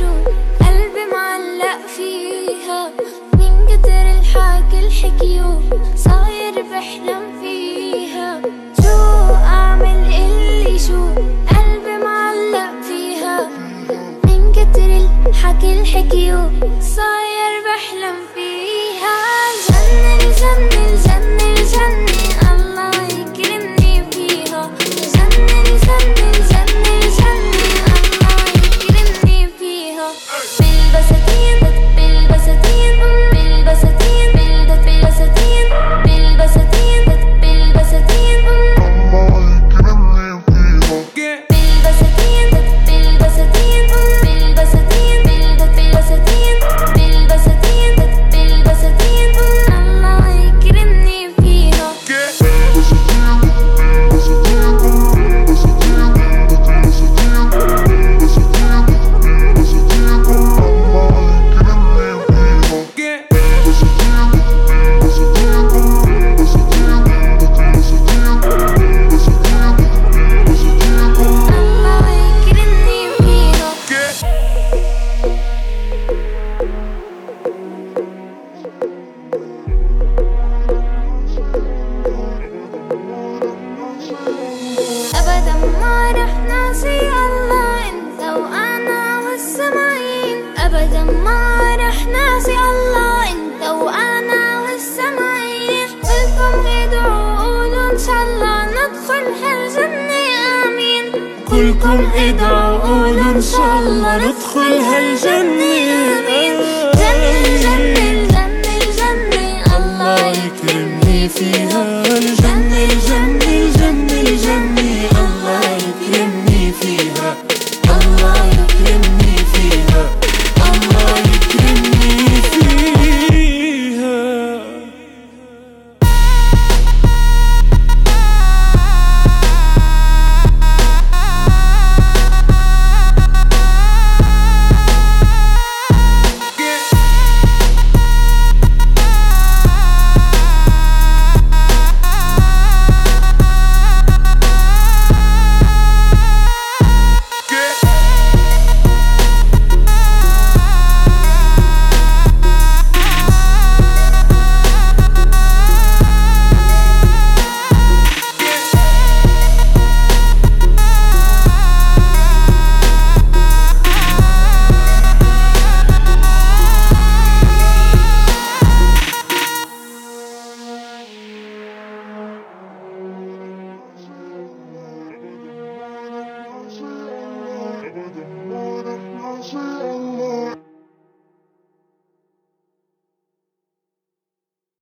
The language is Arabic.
شو قلبي معلق فيها من كتر الحكي الحكيو صاير بحلم فيها. شو أعمل اللي شو قلبي معلق فيها من كتر الحكي الحكيو صاير بحلم فيها. الجنة الجنة الجنة الجنة الله يكرمني فيها. الجنة الجنة الجنة الجنة الله يكرمني فيها. بالبساتين بالبساتين بالبساتين بالبساتين بالبساتين بالبساتين الله يكرمني فيها. بالبساتين بالبساتين بالبساتين بالبساتين بالبساتين بالبساتين الله يكرمني فيها. أبدا ما رح ناسي الله أنت وأنا والسماعين. أبدا ما رح ناسي الله أنت وأنا والسماعين. كلكم ادعوا قولوا إن شاء الله ندخل هالجنة آمين. كلكم ادعوا قولوا إن شاء الله ندخل هالجنة آمين. جنة الجنة الجنة الجنة الله الله يكرمني فيها. الجنة الجنة الجنة الجنة